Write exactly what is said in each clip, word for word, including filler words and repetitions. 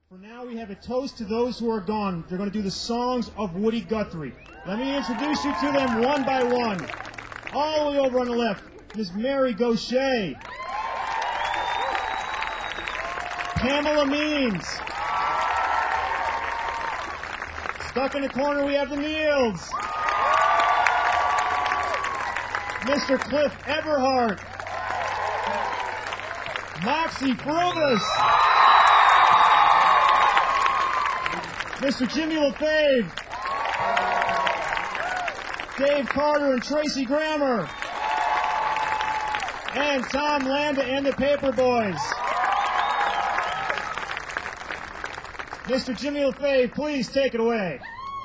For now, we have a toast to those who are gone. They're going to do the songs of Woody Guthrie. Let me introduce you to them one by one. All the way over on the left, Miss Mary Gaucher. Pamela Means. Stuck in the corner, we have the Neils. Mister Cliff Eberhardt. Moxie Frobus. Mister Jimmy LaFave. Dave Carter and Tracy Grammer. And Tom Landa and the Paperboys. Mister Jimmy LaFave, please take it away.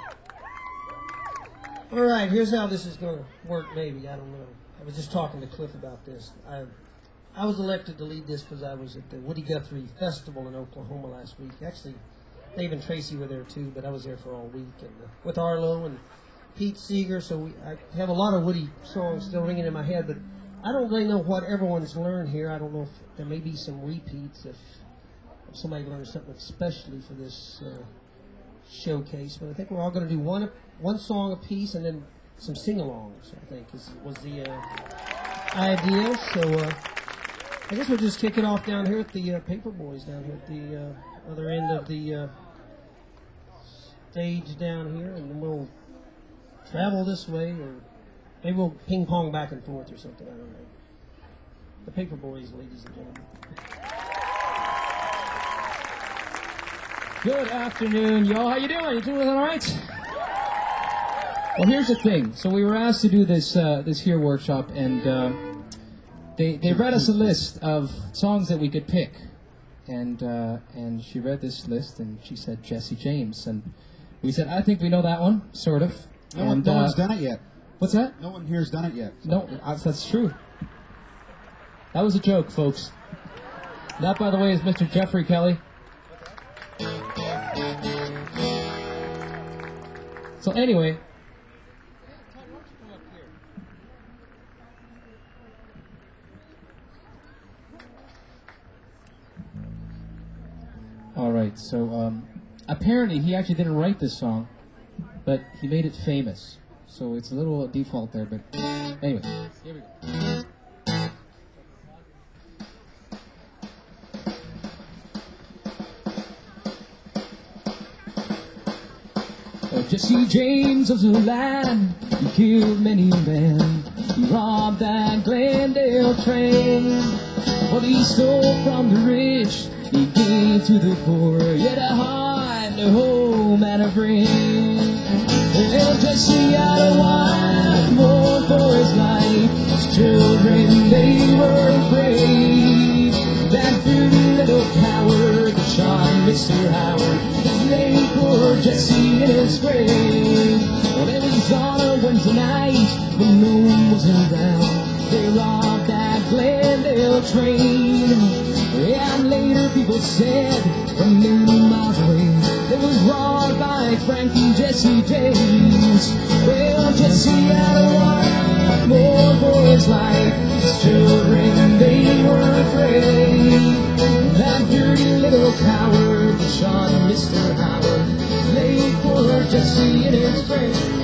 All right, here's how this is going to work, maybe. I don't know. I was just talking to Cliff about this. I, I was elected to lead this because I was at the Woody Guthrie Festival in Oklahoma last week. Actually, Dave and Tracy were there too, but I was there for all week and uh, with Arlo and Pete Seeger. So we, I have a lot of Woody songs still ringing in my head, but I don't really know what everyone's learned here. I don't know if there may be some repeats if, if somebody learned something especially for this uh, showcase. But I think we're all going to do one one song a piece and then some sing-alongs, I think, is, was the uh, idea. So uh, I guess we'll just kick it off down here at the uh, Paperboys, down here at the uh, other end of the uh, stage down here, and then we'll travel this way, or maybe we'll ping-pong back and forth or something, I don't know. The Paperboys, ladies and gentlemen. Good afternoon, y'all. How you doing? You doing all right? Well, here's the thing. So we were asked to do this uh, this here workshop, and uh, they they read us a list of songs that we could pick, and uh, and she read this list, and she said Jesse James, and we said, I think we know that one, sort of. No, one, and, no uh, one's done it yet. What's that? No one here's done it yet. So. No, uh, that's true. That was a joke, folks. That, by the way, is Mister Jeffrey Kelly. So anyway, all right. So um, apparently he actually didn't write this song, but he made it famous. So it's a little default there, but anyway, here we go. Jesse James was a lad, he killed many men, he robbed that Glendale train. What he stole from the rich, he gave to the poor, yet a heart, a home, and a brain. Well, Jesse had a wife, more for his life, his children, they were brave. That dirty little coward that shot Mister Howard, laid poor Jesse in his grave. Well, it was on a Wednesday night when no one was around. They robbed that Glendale train. And later people said from many miles away it was robbed by Frankie Jesse James. Well, Jesse had a wife, more for his life. His children, they were afraid. That dirty little coward that shot Mister Howard laid poor Jesse in his grave.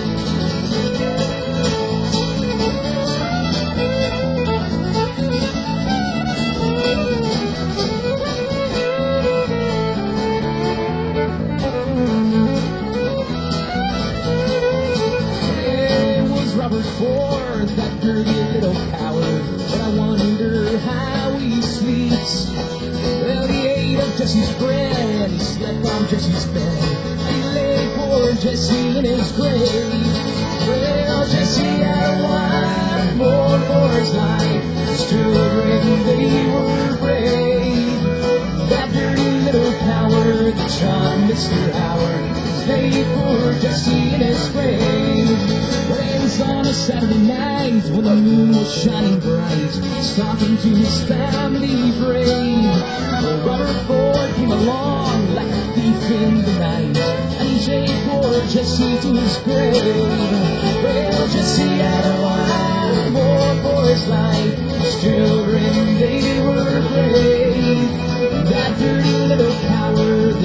It was Robert Ford, that dirty little coward, but I wonder how he sleeps. Well, he ate up Jesse's bread, he slept on Jesse's bed, and he laid poor Jesse in his grave. Well, Jesse had a wife, more for his life, his children, they were brave. That dirty little coward that shot Mister Howard laid poor Jesse in his grave. Well, it was on a Saturday night when the moon was shining bright, talking to his family brave. Well, Robert Ford came along like a thief in the night, and he laid poor Jesse to his grave. Well, Jesse had a wife, more for his life, his children, they were brave. That dirty little coward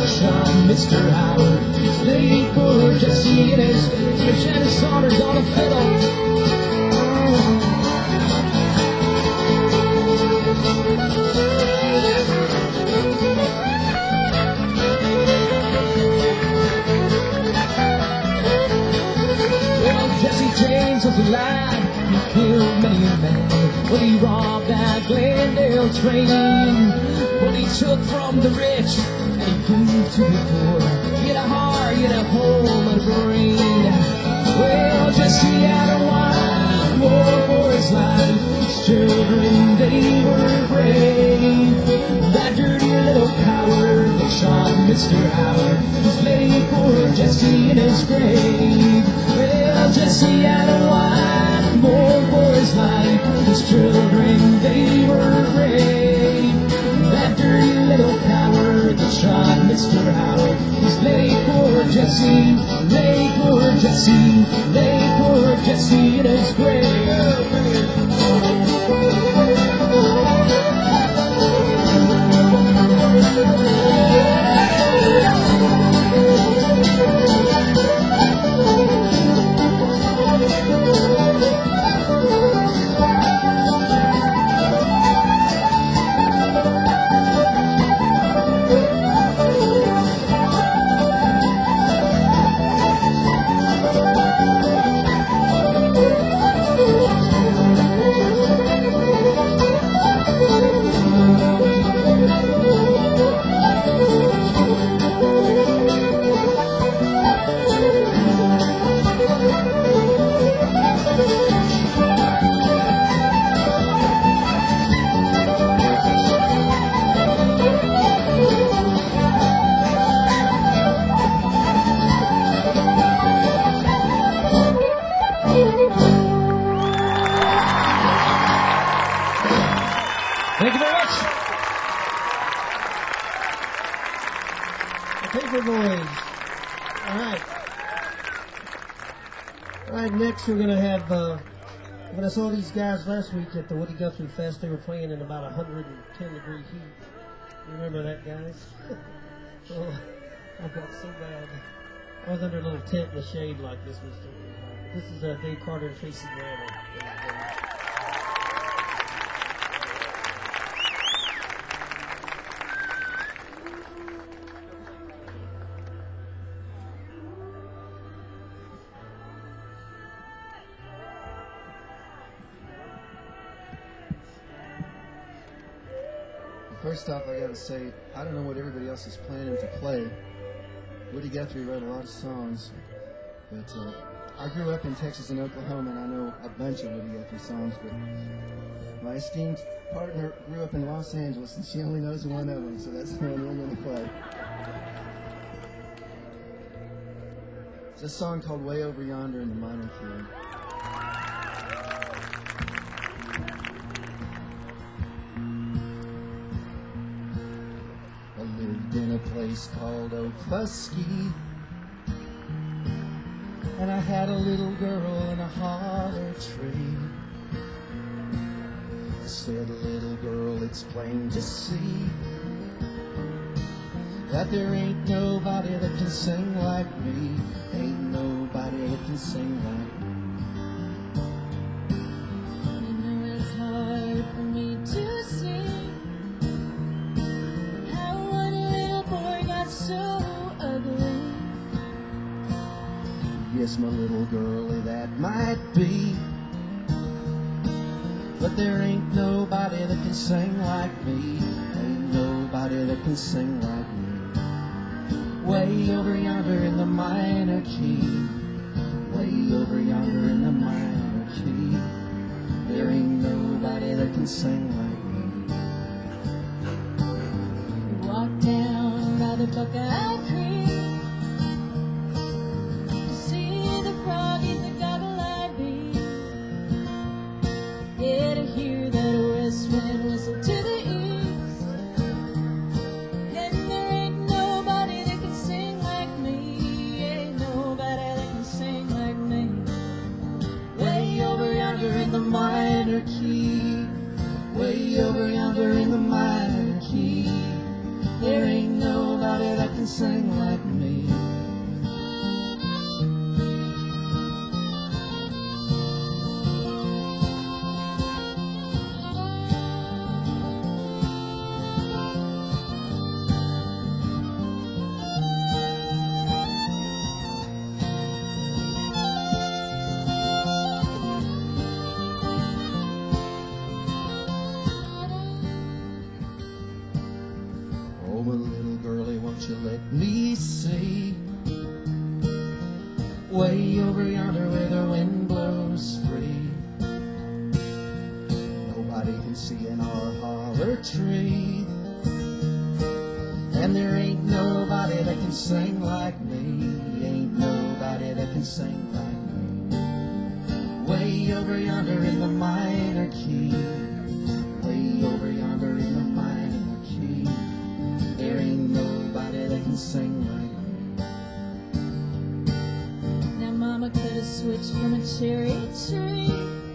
Mister Howard. He's late for Jesse and his fish and his Saunders on a fiddle. Well, Jesse James was alive. He killed many a man when he robbed that Glendale train. What he took from the rich and he gave to the poor. He had a heart, he had a home and a brain. Well, Jesse had a wild war for his life. His children, they were brave. That dirty little coward that shot Mister Howard was laid for Jesse in his grave. Well, Jesse had a wild war for his life. His children, they were brave. That dirty little coward that shot Mister Howard was laid for Jesse, laid for Jesse, laid for Jesse in his grave. Thank you very much. The Paper Boys. All right. All right, next we're going to have, uh, when I saw these guys last week at the Woody Guthrie Fest, they were playing in about one hundred ten degree heat. You remember that, guys? Oh, I felt so bad. I was under a little tent in the shade like this. Was This is uh, Dave Carter and Tracy Graham. First off, I gotta say, I don't know what everybody else is planning to play. Woody Guthrie wrote a lot of songs, but uh, I grew up in Texas and Oklahoma, and I know a bunch of Woody Guthrie songs, but my esteemed partner grew up in Los Angeles, and she only knows one of them, so that's the one we're going to play. It's a song called Way Over Yonder in the minor key. In a place called Okfuskee, and I had a little girl in a holler tree. I said, little girl, it's plain to see that there ain't nobody that can sing like me. Ain't nobody that can sing like me. You know it's hard for me to sing. So ugly. Yes, my little girlie, that might be, but there ain't nobody that can sing like me. Ain't nobody that can sing like me. Way over yonder in the minor key. Way over yonder in the minor key. There ain't nobody that can sing like me. Walk down by the Buckeye Creek to see the froggies that gobble like bees. Yeah, to hear that west wind whistle to the east. And there ain't nobody that can sing like me. Ain't nobody that can sing like me. Way over yonder in the minor key. Way over yonder in the minor key. There ain't nobody nobody that can sing like me. Oh, but little girlie, won't you let me see? Way over yonder where the wind blows free. Nobody can see in our holler tree. And there ain't nobody that can sing like me. Ain't nobody that can sing like me. Way over yonder in the minor key. Way over yonder in the minor key. There ain't nobody that can sing like me. Now mama could have switched from a cherry tree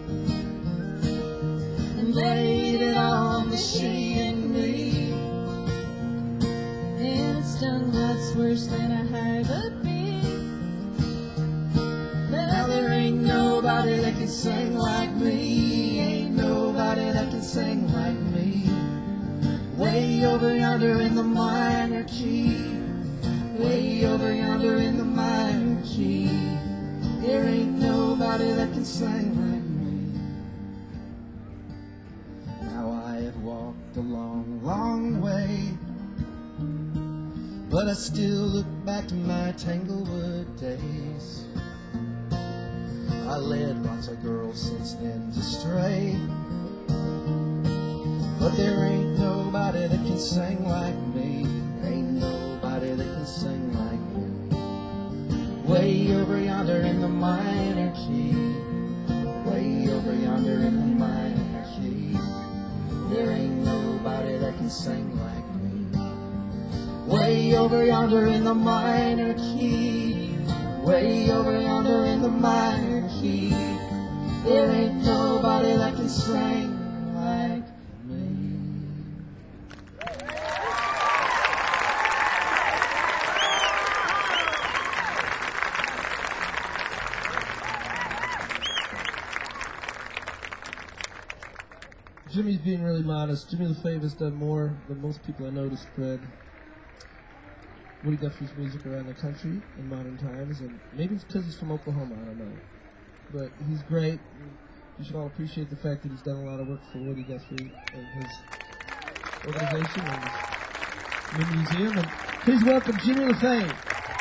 and laid it on the she and me, and it stung lots worse than a hive of bees. Now there ain't nobody that can sing like me. Ain't nobody that can sing like me. Way over yonder in the minor key. Way over yonder in the minor key. There ain't nobody that can sing like me. Now I have walked a long, long way, but I still look back to my Tanglewood days. I led lots of girls since then to stray, but there ain't nobody that can sing like me. Ain't nobody that can sing like me. Way over yonder in the minor key. Way over yonder in the minor key. There ain't nobody that can sing like me. Way over yonder in the minor key. Way over yonder in the minor key. There ain't nobody that can sing like me. Jimmy's being really modest. Jimmy LaFavor's done more than most people I know to spread Woody Guthrie's music around the country in modern times, and maybe it's because he's from Oklahoma, I don't know. But he's great. You should all appreciate the fact that he's done a lot of work for Woody Guthrie and his organization and his new museum. And please welcome Jimmy LaFave.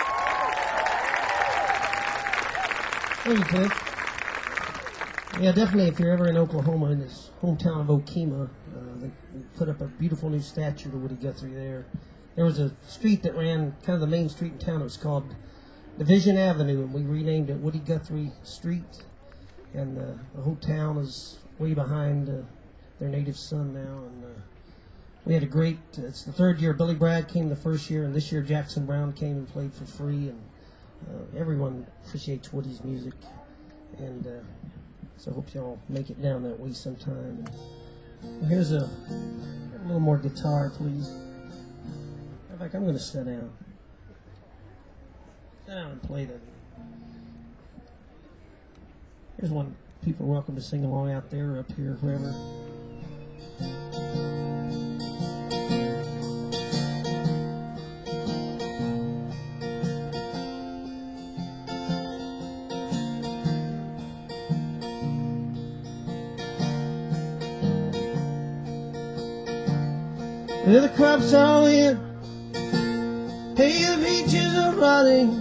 Thank you, Cliff. Yeah, definitely. If you're ever in Oklahoma, in his hometown of Okemah, uh, they put up a beautiful new statue to Woody Guthrie there. There was a street that ran, kind of the main street in town. It was called Division Avenue, and we renamed it Woody Guthrie Street. And uh, the whole town is way behind uh, their native son now. And uh, we had a great. Uh, it's the third year. Billy Bragg came the first year, and this year Jackson Brown came and played for free. And uh, everyone appreciates Woody's music, and. Uh, So I hope y'all make it down that way sometime. Well, here's a, a little more guitar, please. In fact, I'm going to sit down. Sit down and play that. Here's one people are welcome to sing along out there, or up here, whoever. Well, the crops are in, hey, the peaches are rotting,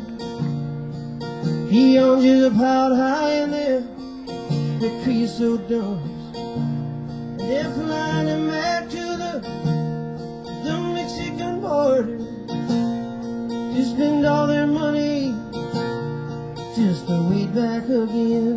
the oranges are piled high in there, the creosote dumps, and they're flying them back to the, the Mexican border, to spend all their money, just to wait back again.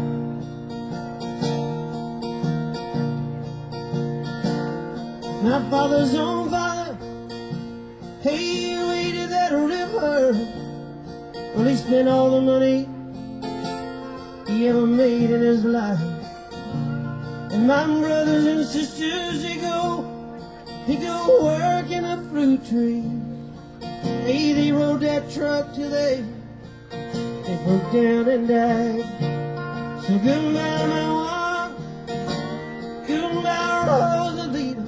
My father's own father, hey, he waited that river. Well, he spent all the money he ever made in his life. And my brothers and sisters, they go, they go work in the fruit trees. Hey, they rode that truck till they, they broke down and died. So goodbye, my one, goodbye, Rosalita.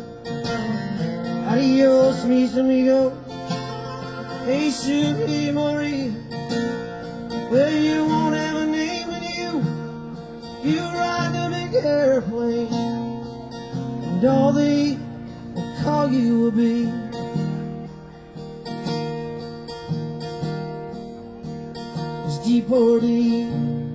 Adios, mis amigos. Hey, Susie Maria. Well, you won't have a name in you. You ride the big airplane, and all they will call you will be is deportee.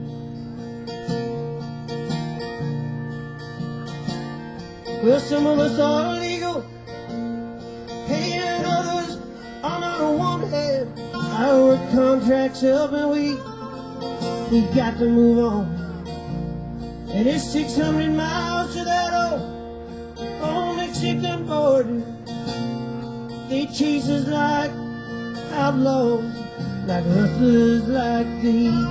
Well, some of us are legal, hey, and others are not a one head. Our work contracts up and we we got to move on. And it's six hundred miles to that old, old Mexican border. They chase us like outlaws, like hustlers like these.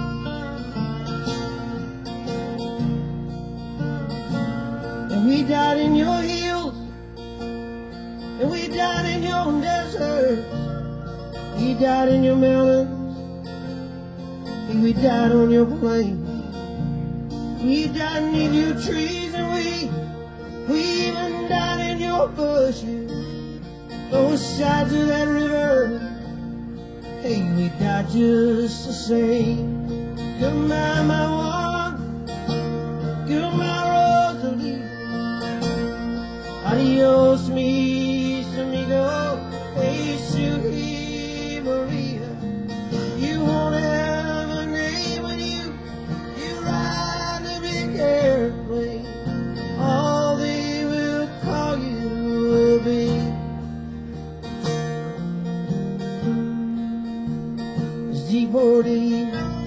And we died in your hills, and we died in your desert. We died in your mountains, and we died on your plains. We died in your trees, and we, we even died in your bushes. Both sides of that river, hey, we died just the same. Goodbye, my one, goodbye, Rosalie. Adios, mis amigos. Hey, Susie Maria. You won't have a name when you, you ride the big airplane. All they will call you will be is deportee.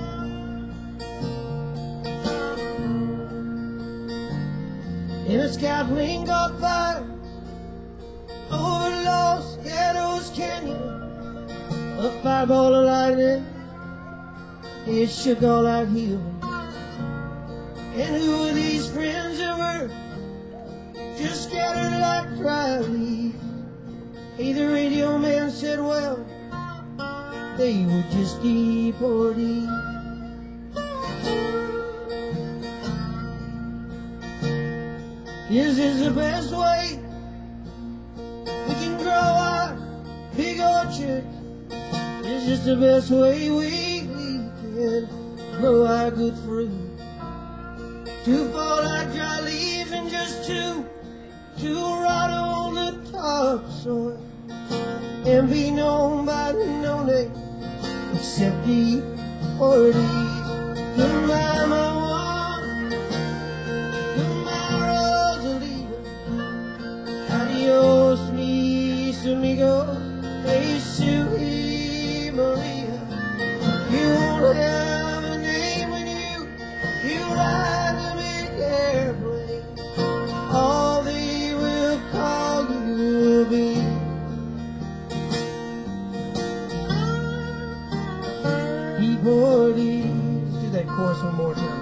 In a sky plane got fired over Los Gatos Canyon. A fireball of lightning, it shook all out here. And who were these friends that were just scattered like dry leaves? Hey, the radio man said, well, they were just deportees. This is the best way we can grow our big orchards. This is the best way we, we can grow our good fruit. To fall like dry leaves and just to, to rot on the topsoil and be known by no name except deportees. Goodbye, my one, goodbye, Rosalita. Adios, mis amigos. Hey, Susie Maria. You won't have a name when you, you ride the big airplane. All they will call you will be deportees. Do that chorus one more time.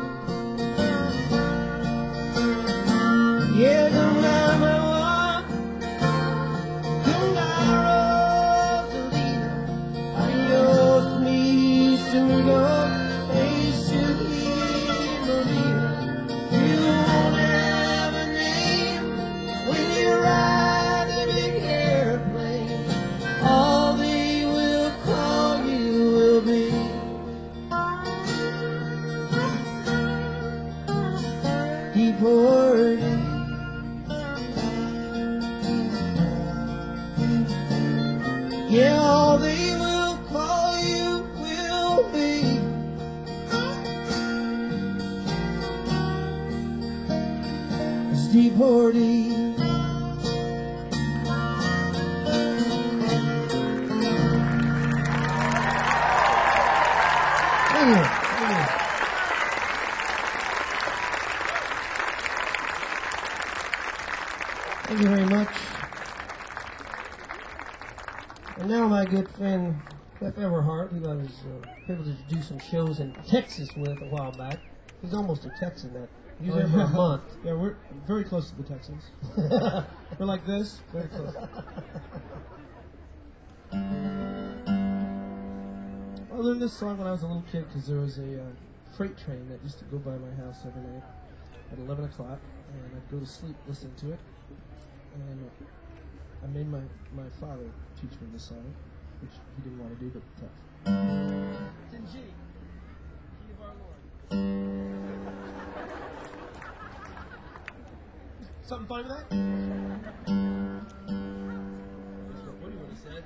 Yeah, goodbye, my one, goodbye, Rosalita. Adios, mis amigos. Hey, Susie Maria. You won't have a name when you ride the big airplane. All they will call you will be deportees. Yeah, all they will call you will be is deportees. Thank you. Thank you. Thank you very much. And now my good friend Cliff Everhart, who I was uh, privileged to do some shows in Texas with a while back. He's almost a Texan. That he was there for a month. Yeah, we're very close to the Texans. We're like this, very close. learned this song when I was a little kid because there was a uh, freight train that used to go by my house every night at eleven o'clock, and I'd go to sleep listening to it. And I made my, my father teach me this song, which he didn't want to do, but tough. It's in G, Key of Our Lord. Something funny with that? That's what Woody would have said.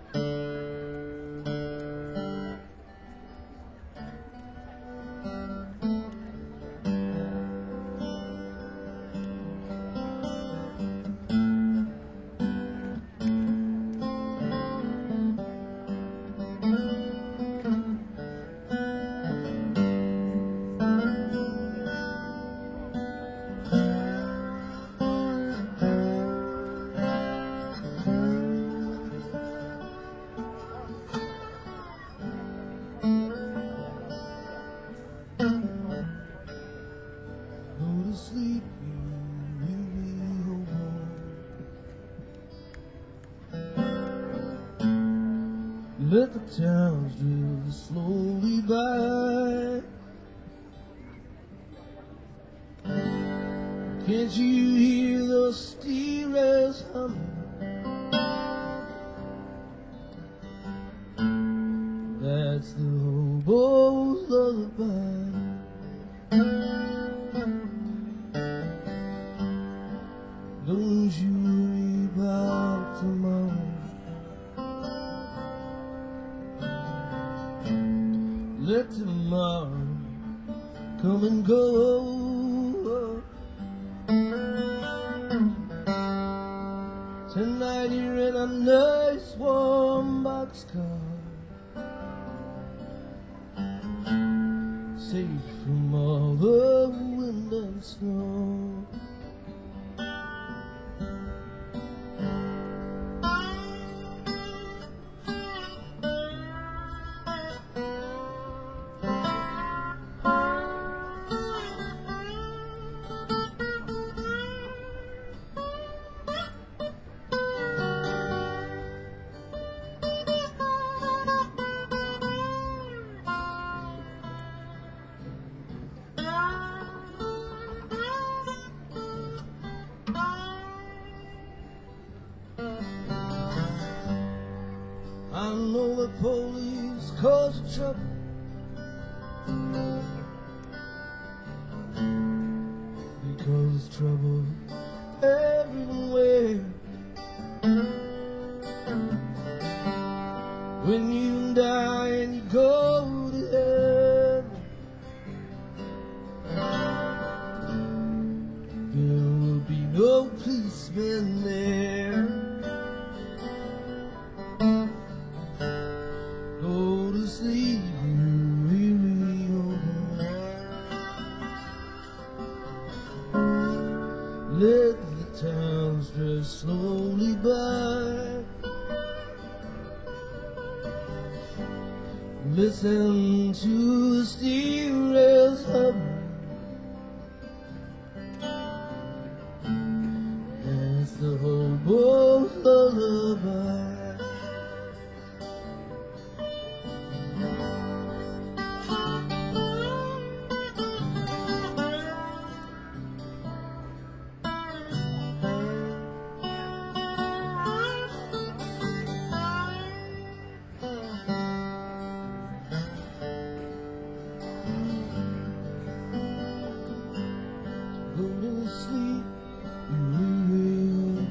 Let the towns drift slowly by. Can't you hear the steerers humming? That's the hobo's lullaby. Don't you worry about tomorrow. Let tomorrow come and go. Tonight you're in a nice warm boxcar, safe from all the wind and snow. I know the police cause trouble, because trouble everywhere. When you die and you go to heaven, there will be no policemen there. Go to sleep, you weary old man. Let the towns drift slowly by. Listen to the steerers humming. That's the hobo's lullaby. Go to sleep, you weary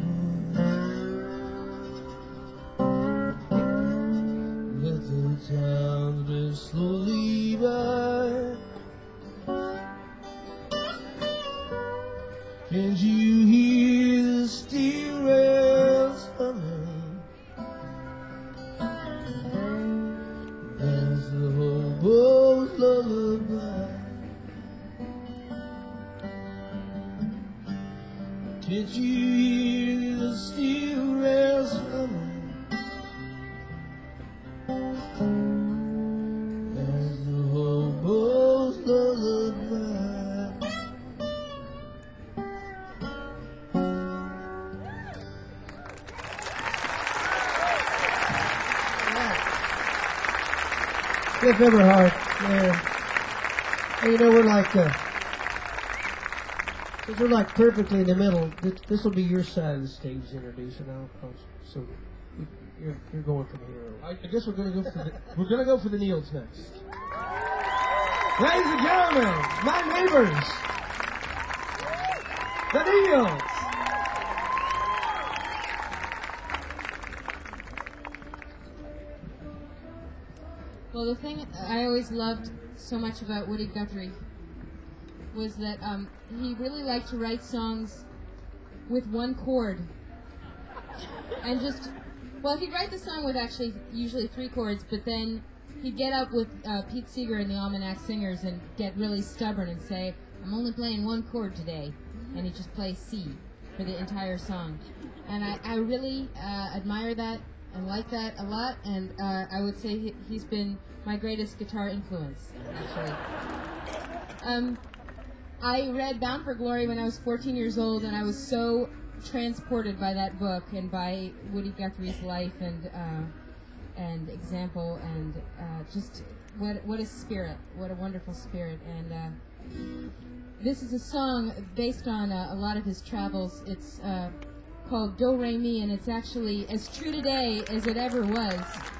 old man. Let the towns drift slowly by. Can't you hear the steerers humming? That's the hobo's lullaby. Can't you hear the steerers humming? That's the hobo's lullaby. Cliff Everhart. Yeah. Hey, you know, we're like, uh, since we're like perfectly in the middle, this, this will be your side of the stage introduction. I'll, I'll, so you- you're, you're going from here. I, I guess we're going to go for the, we're going to go for the Neils next. Ladies and gentlemen, my neighbors, the Neils. Well, the thing I always loved so much about Woody Guthrie was that um, he really liked to write songs with one chord. And just, well, he'd write the song with actually usually three chords, but then he'd get up with uh, Pete Seeger and the Almanac Singers and get really stubborn and say, I'm only playing one chord today. And he'd just play C for the entire song. And I, I really uh, admire that and like that a lot, and uh, I would say he, he's been my greatest guitar influence, actually. Um, I read Bound for Glory when I was fourteen years old, and I was so transported by that book and by Woody Guthrie's life and uh, and example, and uh, just what what a spirit, what a wonderful spirit. And uh, this is a song based on uh, a lot of his travels. It's uh, called Do Re Mi, and it's actually as true today as it ever was.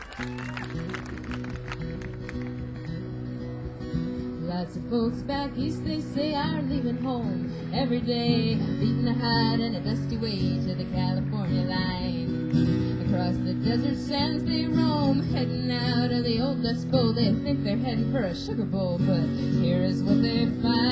Lots of folks back east, they say, are leaving home every day, beating a hide and a dusty way to the California line. Across the desert sands they roam, heading out of the old Dust Bowl. They think they're heading for a sugar bowl, but here is what they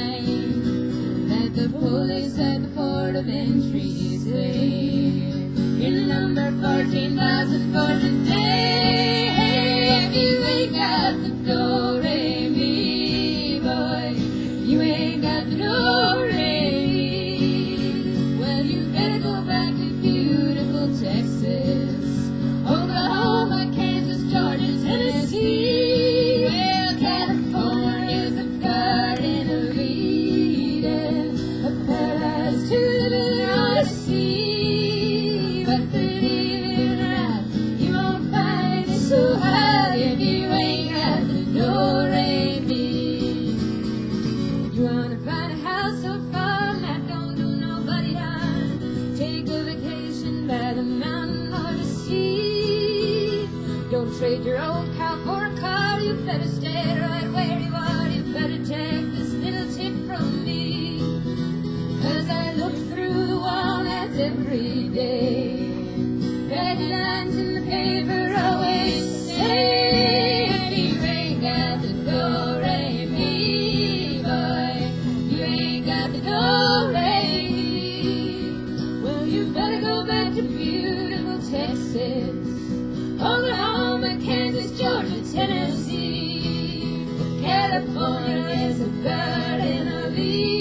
find. That the police at the port of entry say, you're number fourteen thousand for today. Hey, if you ain't got the do re mi, boy, you ain't got the do re mi. Well, you better go back to beautiful Texas, Oklahoma, Kansas, Georgia, Tennessee. Well, California's a garden of Eden, a paradise to live in or see. But believe it or not, you won't find it so high if you ain't got the do re mi. You wanna find a house so far that don't do nobody harm, take a vacation by the mountain or the sea. Don't trade your old cow for a car, you better stay right where you are. You better take this little tip from me, 'cause I look through the walnuts every day. Headlines in the paper always say, if you ain't got the do re mi, boy, you ain't got the do re mi. Well, you better go back to beautiful Texas, Oklahoma, Kansas, Georgia, Tennessee. California is a garden of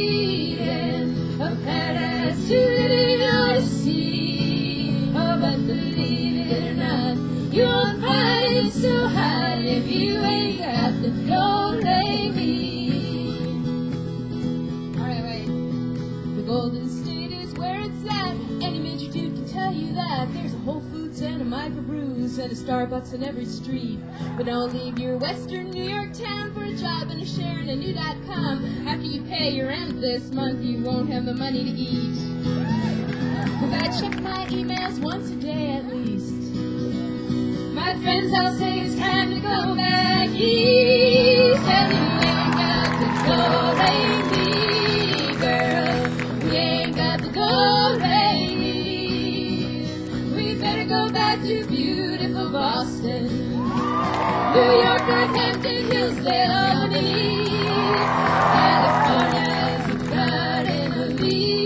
Eden, a paradise to live in or to see. Oh, but believe it or not, you won't find it so high if you ain't got the do re mi. All right, wait. The Golden State is where it's at. Any major dude can tell you that. There's a Whole Foods and a microbrews and a Starbucks on every street. But don't leave your western New York town for a job and a share in a new dot com. After you pay your rent this month, you won't have the money to eat. 'Cause I check my emails once a day at least. My friends all say it's time to go back east. And you ain't got the do re mi, girl. We ain't got the do re mi. We better go back to beautiful Boston, New York, Northampton, Hillsdale, Albany. California is a garden of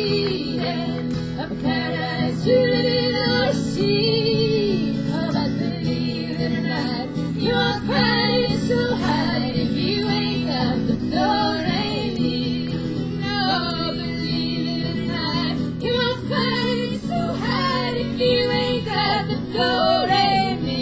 Eden, a paradise to live in or see. Oh, but believe it or not, you won't find it so high if you ain't got the do re mi. No, believe it or not, you won't find it so high if you ain't got the do re mi.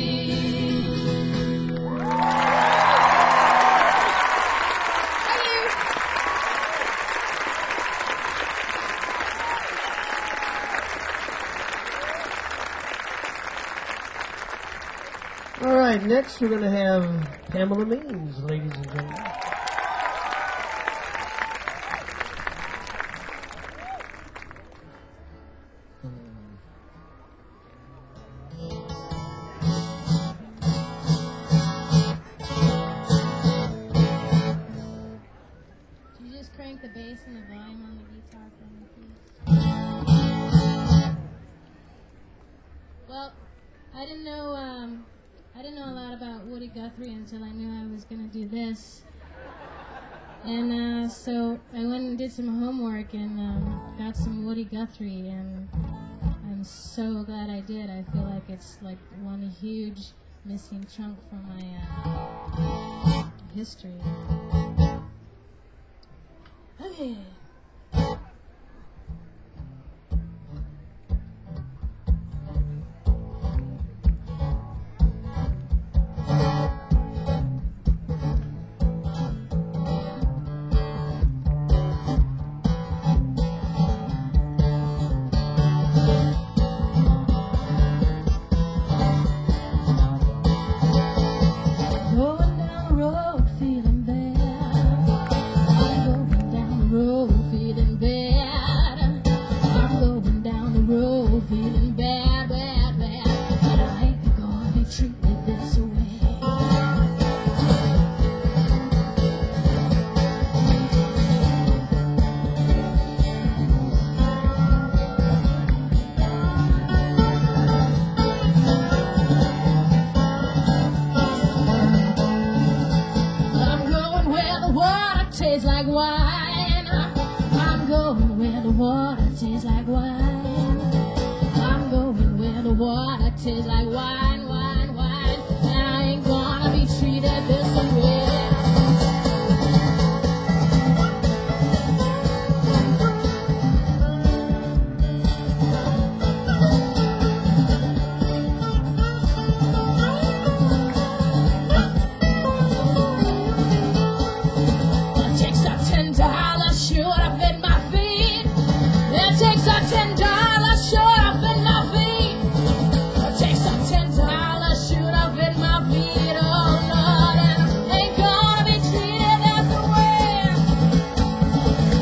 All right, next we're going to have Pamela Means, ladies and gentlemen. Could you just crank the bass and the volume on the guitar for me, please? Well, I didn't know um, I didn't know a lot about Woody Guthrie until I knew I was going to do this. And uh, so I went and did some homework and um, got some Woody Guthrie, and I'm so glad I did. I feel like it's like one huge missing chunk from my uh, history. Okay. Going down the road feeling bad. I'm going down the road feeling bad. I'm going down the road feeling bad, bad, bad. But I ain't gonna be treated this way. I'm going where the water tastes like wine. I'm going where the water tastes like wine. I'm going where the water tastes like wine, wine, wine. And I ain't gonna be treated this way. It takes a ten dollar shoe to fit my feet. It takes a ten dollar shoe to fit my feet. It takes a ten dollar shoe to fit my feet. Oh Lord, and I ain't gonna be treated this way.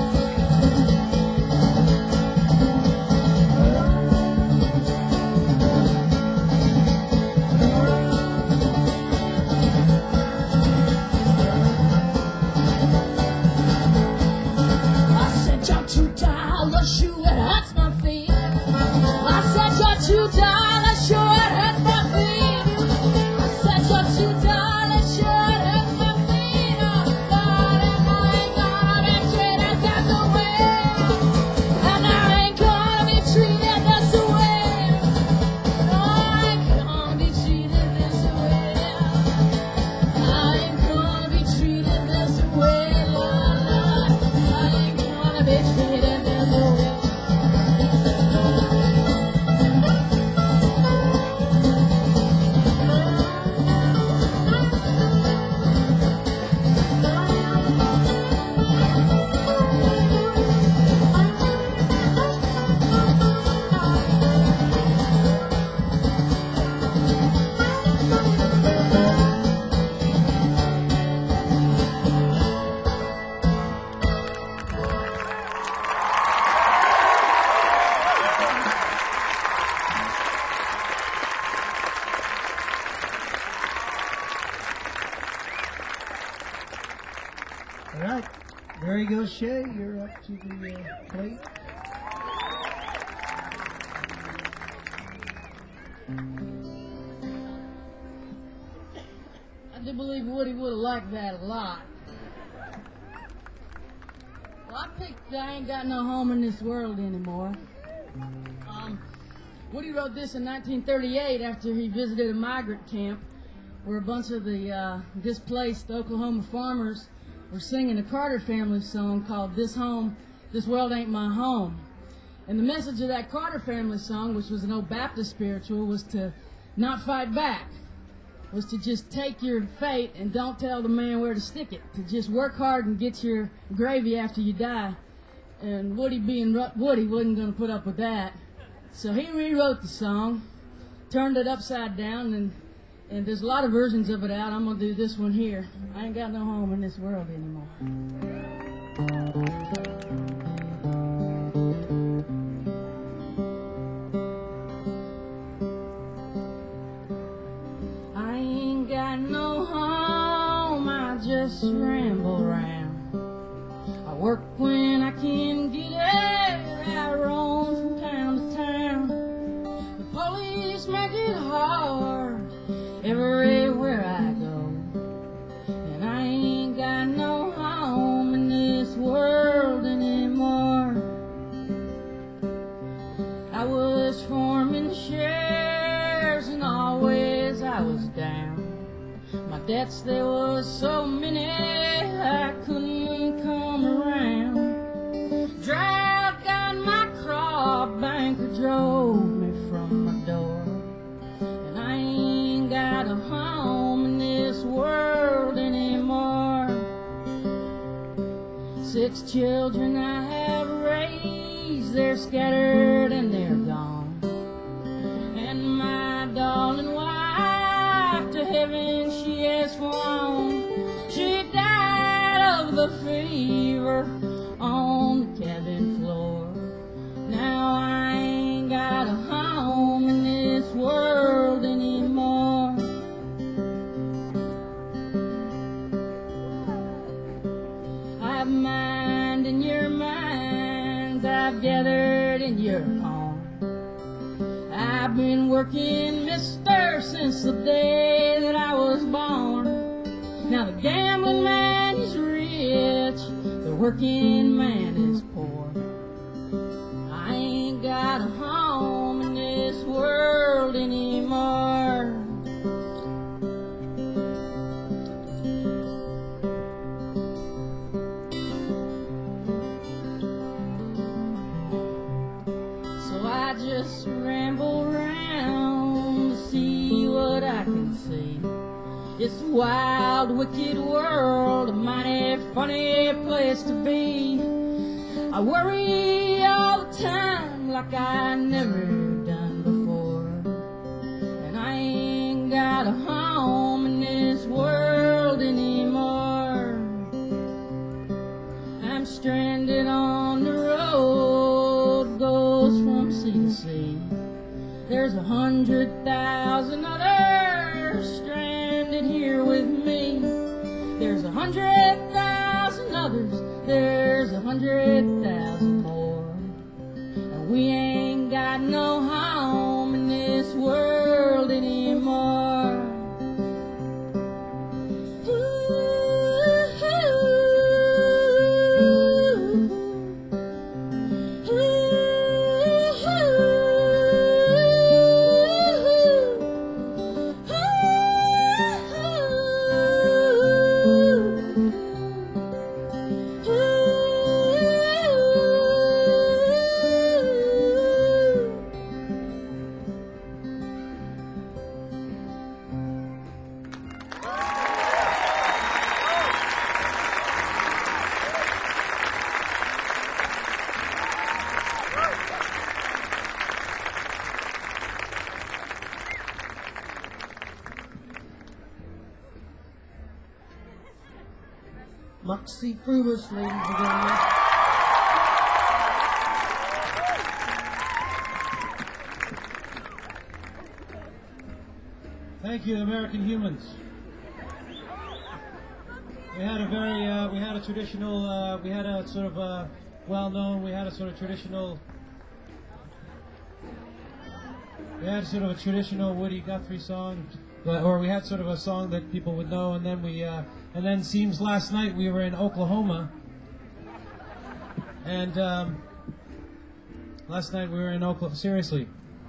I said your two dollar shoe, it hurts my feet. I said your two dollar shoe, it hurts my feet. I said your two dollar shoe, it hurts my feet. Oh Lord, and I ain't gonna be treated this way. And I ain't gonna be treated this way. No, I ain't gonna be treated this way. I ain't gonna be treated this way, Lord, Lord. I ain't gonna be treated this way. All right. There you go, Shay. You're up to the uh, plate. I do believe Woody would have liked that a lot. Well, I picked I Ain't Got No Home in This World Anymore. Um, Woody wrote this in nineteen thirty-eight after he visited a migrant camp where a bunch of the uh, displaced Oklahoma farmers were singing a Carter family song called This Home, This World Ain't My Home. And the message of that Carter family song, which was an old Baptist spiritual, was to not fight back, was to just take your fate and don't tell the man where to stick it, to just work hard and get your gravy after you die. And Woody, being Ru- Woody, wasn't going to put up with that. So he rewrote the song, turned it upside down, and And there's a lot of versions of it out. I'm going to do this one here. I ain't got no home in this world anymore. I ain't got no home, I just ramble around. I work when I can get it, I roam from town to town. The police make it hard everywhere I go, and I ain't got no home in this world anymore. I was forming shares and always I was down. My debts, there was so many I couldn't come around. Drought got my crop, banker drove me from my door, and I ain't got a home in this world anymore. Six children I have raised, they're scattered and they're gone, and my darling wife to heaven she has flown. She died of the fever on the cabin floor. Now I ain't got a home in this world anymore. I've mined in your minds, I've gathered in your arms. I've been working, mister, since the day that I was born. Now the gambling man is rich, the working man is poor. I ain't got a home in this world anymore. So I just ramble around to see what I can see. It's a wild, wicked world, a mighty funny place to be. I worry all the time like I never done before, and I ain't got a home in this world anymore. I'm stranded on the road, goes from sea to sea. There's a hundred thousand others stranded here with me. There's a hundred thousand others, there's a hundred thousand more, and we ain't got no home in this world anymore. Moxie Frubus, ladies and gentlemen. Thank you, American Humans. We had a very, uh, we had a traditional, uh, we had a sort of uh, well-known, we had a sort of traditional, we had sort of a traditional Woody Guthrie song, but, or we had sort of a song that people would know, and then we, uh, and then seems last night we were in Oklahoma, and um, last night we were in Oklahoma, seriously.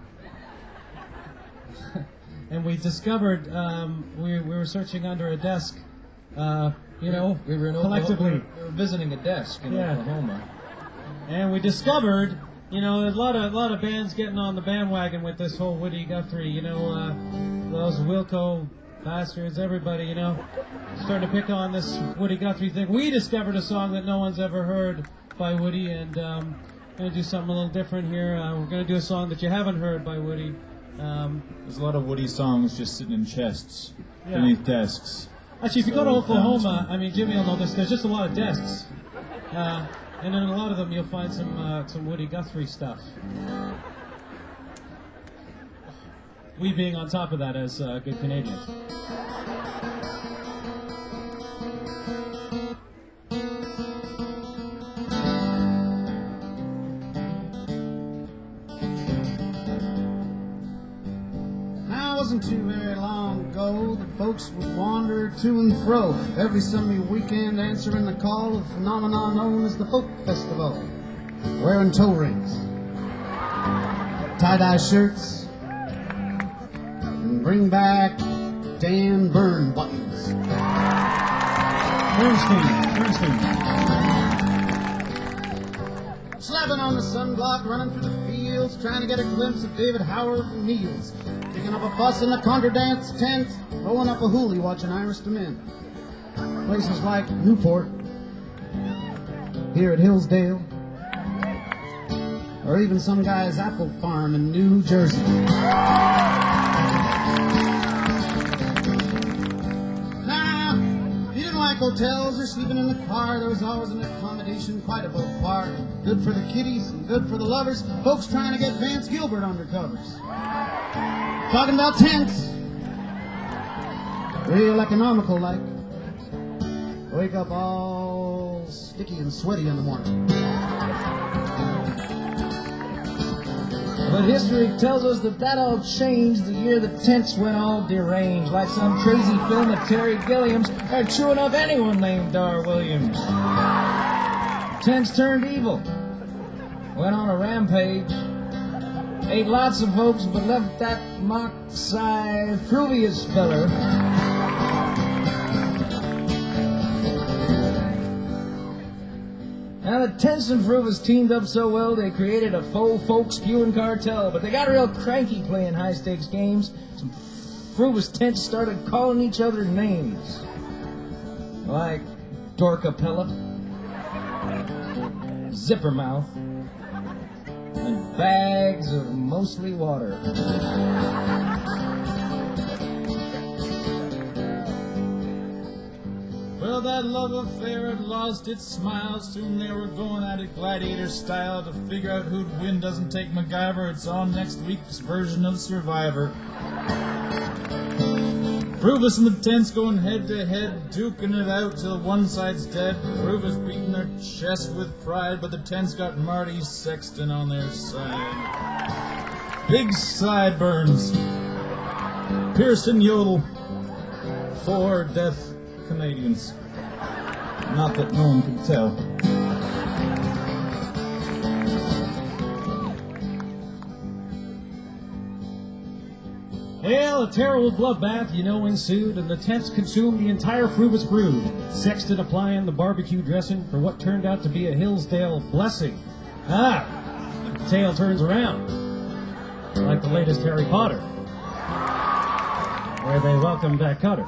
And we discovered, um, we, we were searching under a desk, uh, you know, we were in collectively. Oklahoma. We were visiting a desk in Yeah. Oklahoma. And we discovered, you know, there's a lot of, a lot of bands getting on the bandwagon with this whole Woody Guthrie, you know, uh, those Wilco bastards, everybody, you know, starting to pick on this Woody Guthrie thing. We discovered a song that no one's ever heard by Woody, and um, we're going to do something a little different here. Uh, we're going to do a song that you haven't heard by Woody. Um, There's a lot of Woody songs just sitting in chests Yeah. beneath desks. Actually, if you go to Oklahoma, I mean, Jimmy will know this, there's just a lot of desks. Uh, and in a lot of them, you'll find some uh, some Woody Guthrie stuff. We being on top of that as uh, good Canadians. Now, it wasn't too very long ago that folks would wander to and fro every Sunday weekend answering the call of a phenomenon known as the Folk Festival, wearing toe rings, tie-dye shirts, and bring back Dan Byrne buttons. Bernstein, Bernstein. Slapping on the sunblock, running through the fields, trying to get a glimpse of David Howard and Niels. Picking up a fuss in the contra dance tent, rolling up a hoolie, watching Iris DeMint. Places like Newport, here at Hillsdale, or even some guy's apple farm in New Jersey. Nah, if you didn't like hotels or sleeping in the car, there was always an accommodation quite above par. Good for the kiddies and good for the lovers, folks trying to get Vance Gilbert undercovers. Talking about tents, real economical like. Wake up all sticky and sweaty in the morning. But history tells us that that all changed the year the tents went all deranged, like some crazy film of Terry Gilliam's, or true enough anyone named Dar Williams. Tents turned evil, went on a rampage, ate lots of folks, but left that Moxie Fruvius feller. Now the Tents and Fruvis teamed up so well they created a faux folk spewing cartel, but they got real cranky playing high-stakes games. Some Fruvis Tents started calling each other names, like Dorka Pellet, Zippermouth, and bags of mostly water. Well, that love affair had lost its smile. Soon they were going at it gladiator style to figure out who'd win. Doesn't take MacGyver. It's on next week's version of Survivor. Fruvis and the Tents going head to head, duking it out till one side's dead. Fruvis beating their chest with pride, but the Tents got Marty Sexton on their side. Big sideburns. Pearson Yodel. Four deaf Canadians. Not that no one can tell. Well, a terrible bloodbath, you know, ensued, and the Tents consumed the entire Fruvis brood, Sexton applying the barbecue dressing for what turned out to be a Hillsdale blessing. Ah, the tale turns around, like the latest Harry Potter, where they welcomed that Cutter.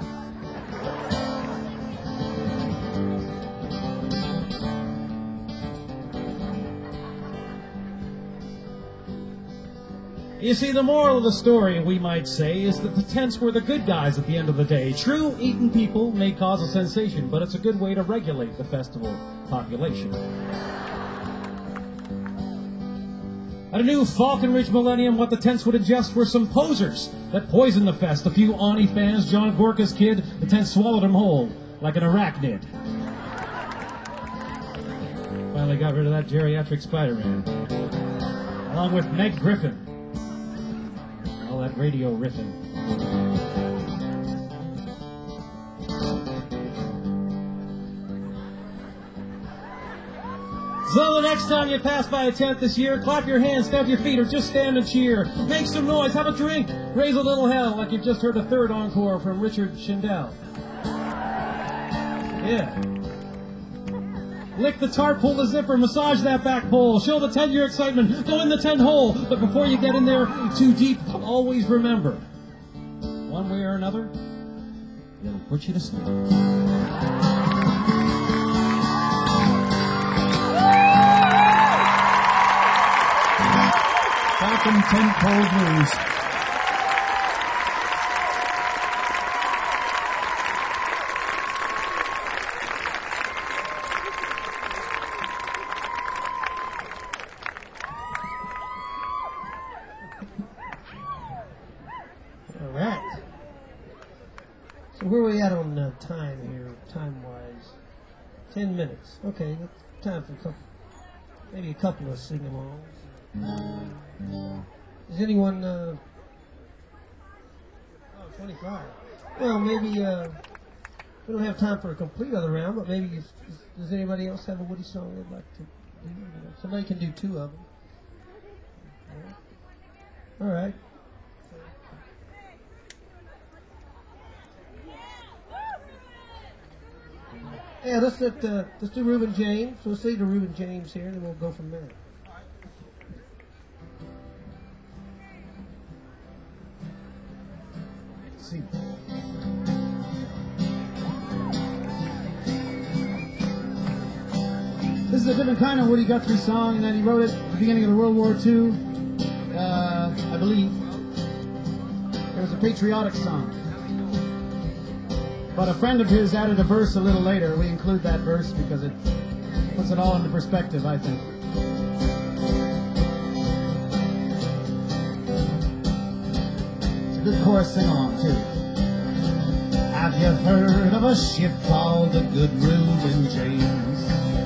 You see, the moral of the story, we might say, is that the Tents were the good guys at the end of the day. True, eating people may cause a sensation, but it's a good way to regulate the festival population. At a new Falconridge Millennium, what the Tents would ingest were some posers that poisoned the fest. A few Ani fans, John Gorka's kid, the Tents swallowed him whole, like an arachnid. Finally got rid of that geriatric Spider-Man. Along with Meg Griffin. All that radio riffing. So the next time you pass by a tent this year, clap your hands, stamp your feet, or just stand and cheer. Make some noise, have a drink, raise a little hell like you've just heard a third encore from Richard Schindel. Yeah. Lick the tarp, pull the zipper, massage that back pole, show the tent your excitement, go in the tent hole, but before you get in there too deep, always remember, one way or another, it'll put you to sleep. Falcon Tent Pole Blues. Where are we at on uh, time here, time-wise? Ten minutes. Okay, time for a couple, maybe a couple of sing-alongs. Does anyone... Uh, oh, twenty-five. Well, maybe... Uh, we don't have time for a complete other round, but maybe... If, does anybody else have a Woody song they'd like to do? Somebody can do two of them. All right. Yeah, let's let, uh, let's do Reuben James. We'll see to Reuben James here, and then we'll go from there. Let's see. This is a different kind of Woody Guthrie song, and that he wrote it at the beginning of the World War Two, uh, I believe. It was a patriotic song. But a friend of his added a verse a little later. We include that verse because it puts it all into perspective, I think. It's a good chorus sing-along, too. Have you heard of a ship called the Good Reuben James?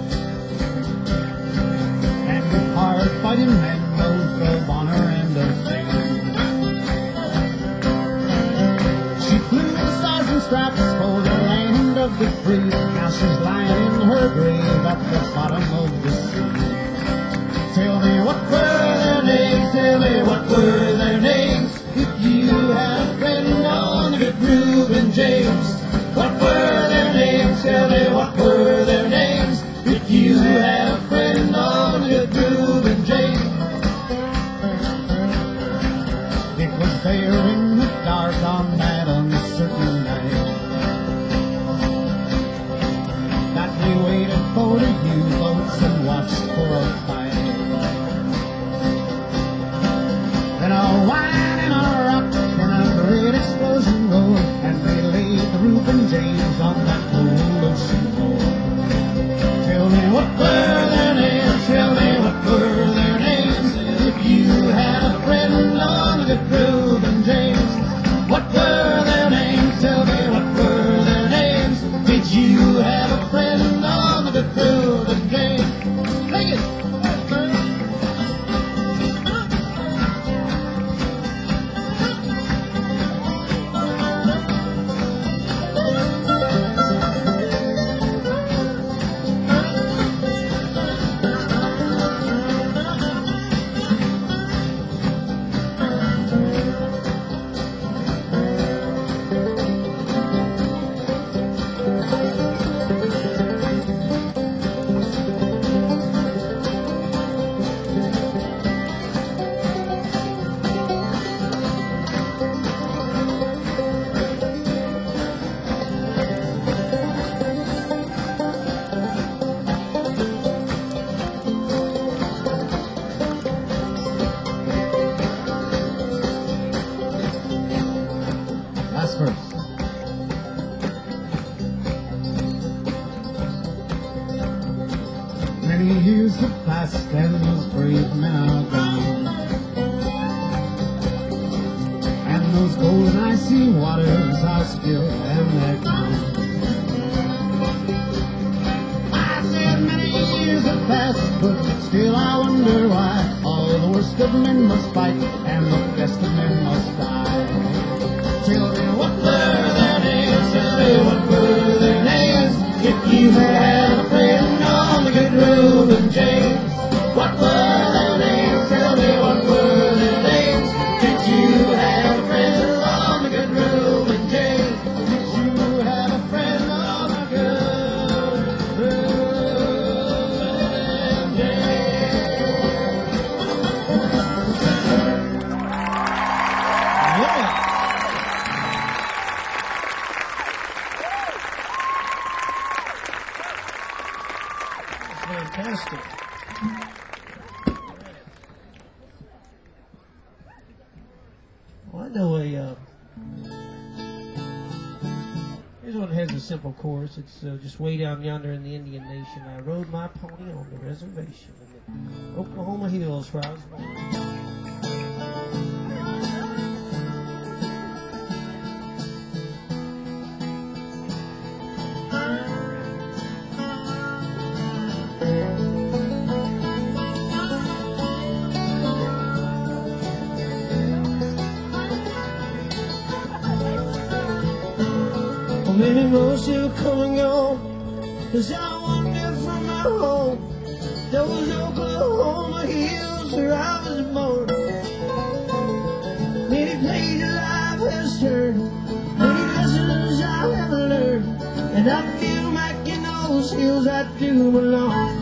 And the hard-fighting men, both of honor and of fame. She flew the stars and straps for the land of the free. Now she's lying in her grave at the bottom of the sea. Tell me what were their names, tell me what were their names. If you had a friend on the Good Reuben James. What were their names, tell me what were their names. If you had a friend on the Good Reuben James. It was there in the dark on that uncertain night that we waited for the U-boats and watched for a fight. Then a whine and a rock and a great explosion roared, and they laid the Reuben James on that cold ocean floor. Tell me what were their names, tell me what were their names. If you had a friend on the Good Reuben James. What were their names, tell me what were their names. Did you have a friend on the Good Reuben James? Sing it! Last verse. Many years have passed and those brave men are gone, and those golden icy waters are still and they're gone. I said many years have passed, but still I wonder why all the worst of men must fight and the best of men must die. Tell me what were their names, tell me what were their names. If you had a friend on the Good Reuben James. What were their names, tell me what were their names. Did you have a friend on the Good Reuben James? Did you have a friend on the Good Reuben James? Yeah. Fantastic. Well, I know a, uh, here's one that has a simple chorus. It's uh, just way down yonder in the Indian Nation. I rode my pony on the reservation in the Oklahoma hills where I was born. come and go, as I wander from my home, those Oklahoma hills where I was born. Many places life has turned, many lessons I have learned, and I feel back in those hills I do belong.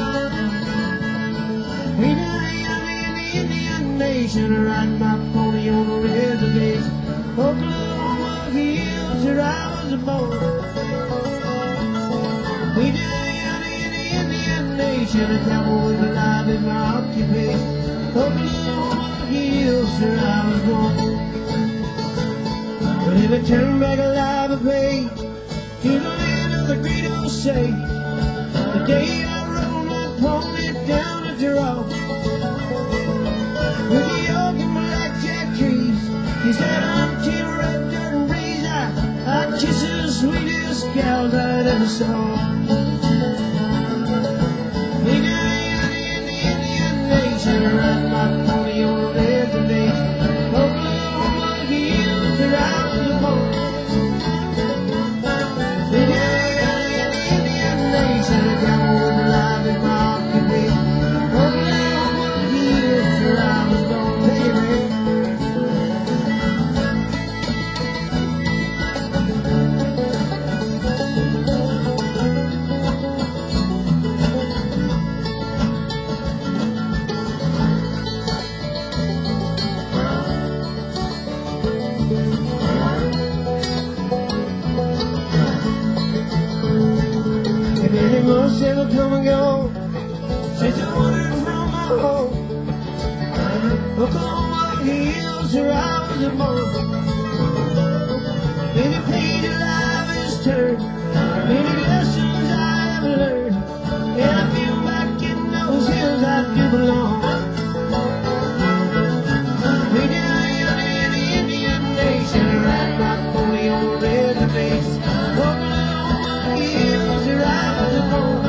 We down in the Indian Nation, ride my pony on the reservation, Oklahoma hills where I was born. We down in the Indian Nation, a cowboy's alive in my occupation, Oklahoma hills where I was born. But if I turn back alive a page to the land of the great Osage, the day I rode my pony down the draw, with the oak and blackjack trees, he said, I'm timber of dirt and breeze, I, I kiss the sweetest gals I ever saw. We down in the Indian Nation, ride my pony on the reservation, Oklahoma hills where I was born. We down in the Indian Nation, a cowboy's alive in my occupation, Oklahoma hills where I was born. Take it, man. And many months ever come and go since I wandered from my home, Oklahoma hills where I was born. Many pages life has turned, many lessons I have learned, and I feel back in those hills I do belong. We down in the Indian Nation, ride my pony on the reservation, Oklahoma hills where I was born.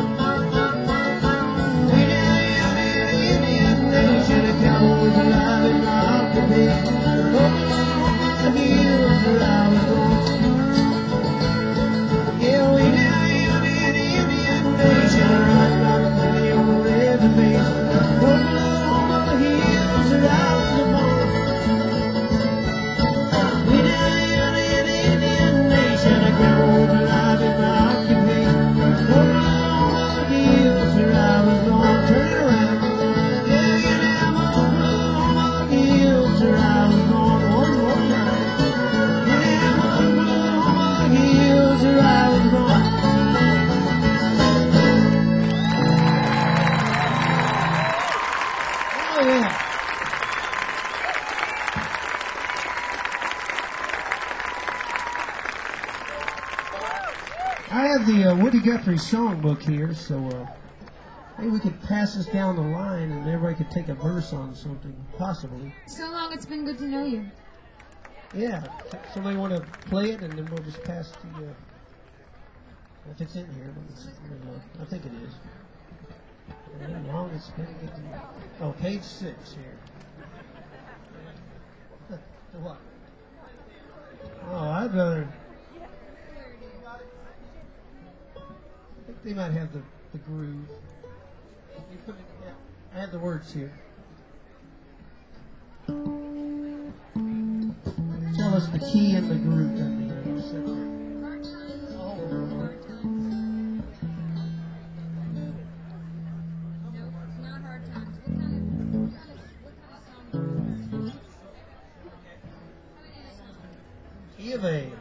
We down in the Indian Nation, a cowboy's alive in my occupation, Oklahoma hills where I was born. Yeah, we down in the Indian Nation, ride my pony on the reservation, Oklahoma hills where I was born. We down in the Indian Nation, a cowboy's alive in my occupation, Oklahoma hills where I was born. Turn it around. Yeah, yeah, them Oklahoma hills where I was born. One more time. Yeah, them Oklahoma hills where I was born. Oh, yeah. I have the uh, Woody Guthrie songbook here, so uh, maybe we could pass this down the line and everybody could take a verse on something, possibly. So long, it's been good to know you. Yeah. Somebody want to play it, and then we'll just pass the. Uh, if it's in here, let me see. Let me look. I think it is. How long it's been good to know. Oh, page six here. The what? Oh, I'd rather. I think they might have the, the groove. You put it, yeah, I have the words here. Tell us the key and the groove that you said there. No, it's not hard times. What kind of, what kind of, what kind of song? Key of A.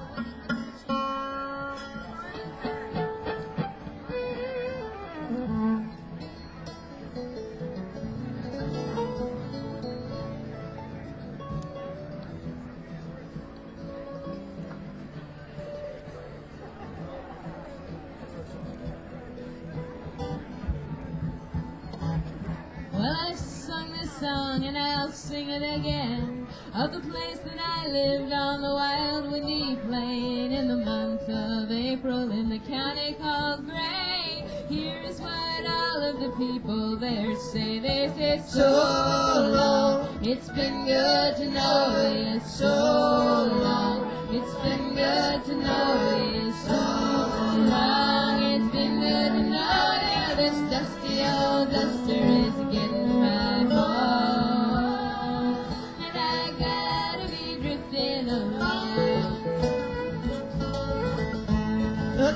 Well, I've sung this song and I'll sing it again, of the place that I lived on the wild windy plain in the month of April in the county called Gray. Here's what all of the people there say. They say, so long, it's been good to know you. So long, it's been good to know you. So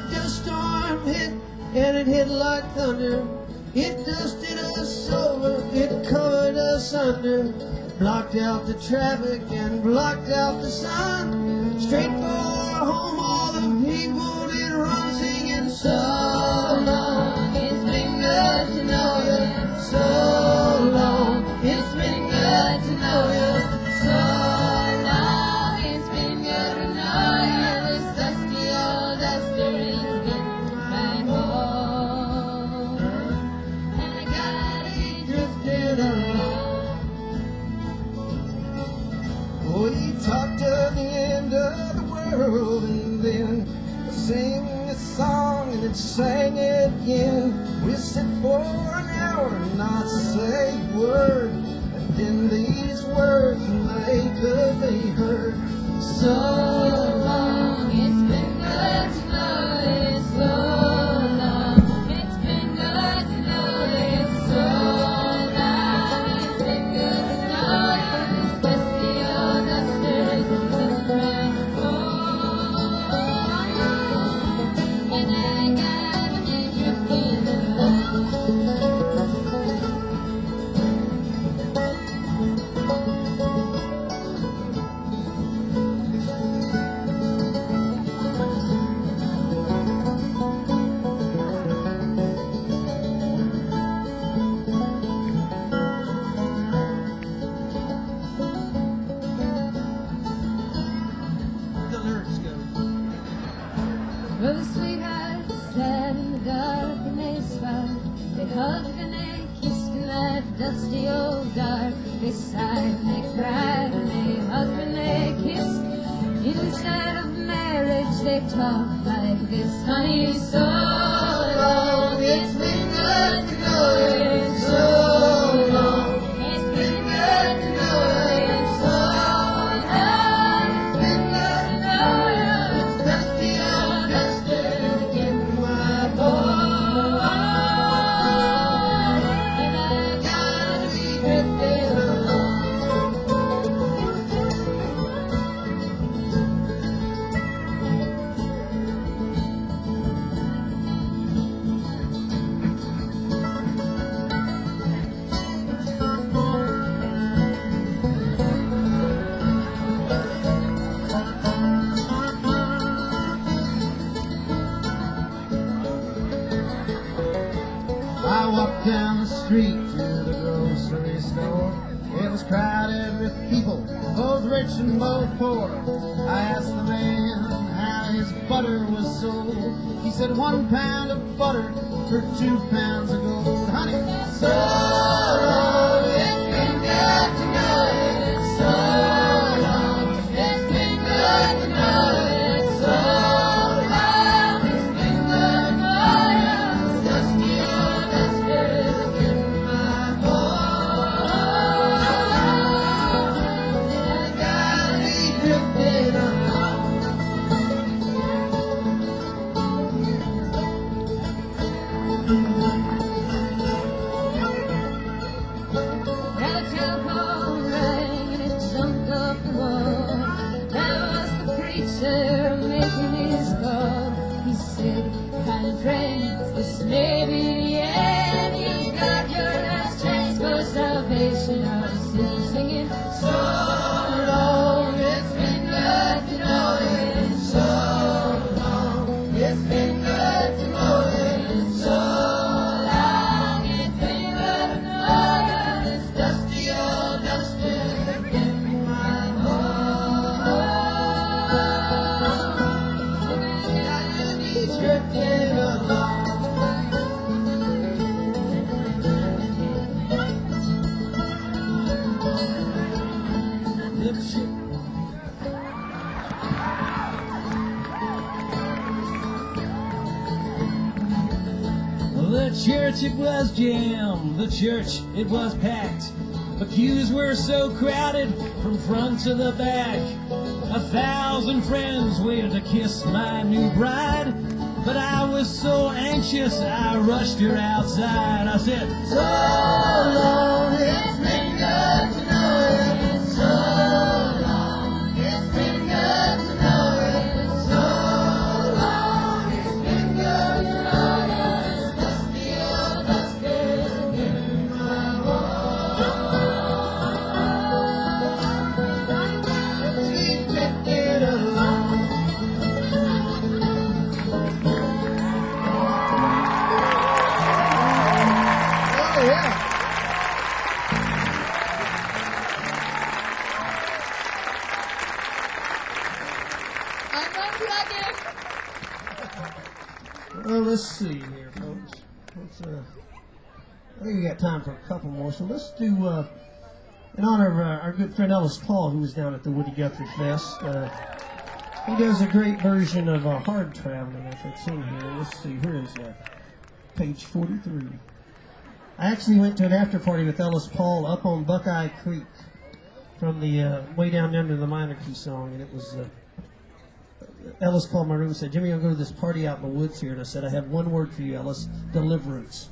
dust storm hit, and it hit like thunder. It dusted us over, it covered us under, blocked out the traffic and blocked out the sun. Straight for home, all the people did run singing, so long, it's been good to know you. So long, it's been good to know you. So long, it's been good to know you. This dusty old duster is getting my home, and I got it drifted along. We talked to the end of the world and then sang a song and then sang it again. We sit for an hour and not say a word, and then these words they could be heard. So long, it's been good to know you. So long, it's been good to know you. So long, it's been good to know you. This dusty old duster is in my home, and I got it drifting along. The lyrics go. Well, the sweethearts sat in the dark and they smiled. They hugged and they kissed in that dusty old dark. They sighed and they cried and they hugged and they kissed. Instead of marriage, they talked like this. Honey, so long, it's been good to know you. So long, it's been good to know you. So long, it's been good to know you. This dusty old duster is getting my home, and I gotta be drifting along. I walked down the street to the grocery store. It was crowded with people, both rich and both poor. I asked the man how his butter was sold. He said one pound of butter for two pounds of gold. Honey, so long, it's been good to know you. So long, it's been good to know you. So long, it's been good to know you. This dusty old duster is getting my home, and I gotta be drifting along. Now the telephone rang and it jumped off the wall. That was the preacher making his call. He said, kind friends, this may be the end. You've got your last chance for salvation. I was still singing, so long, it's been good to know you. So long, it's been good to know you. So long, it's been good to know you. This dusty old duster is getting my home, and I gotta be drifting along. The church, it was jammed. The church, it was packed. The pews were so crowded from front to the back. A thousand friends waited to kiss my new bride. But I was so anxious, I rushed her outside. I said, So long, it's been good to know you. So long, it's been good to know you. So long, it's been Well, let's see here, folks. Let's, uh, I think we got time for a couple more, so let's do, uh, in honor of uh, our good friend Ellis Paul, who was down at the Woody Guthrie Fest. Uh, he does a great version of uh, Hard Traveling, if it's in here. Let's see, here is uh, page forty-three. I actually went to an after party with Ellis Paul up on Buckeye Creek from the uh, Way Down Under the Minor Key song, and it was uh, Ellis called my room and said, "Jimmy, I'll go to this party out in the woods here." And I said, "I have one word for you, Ellis, deliverance."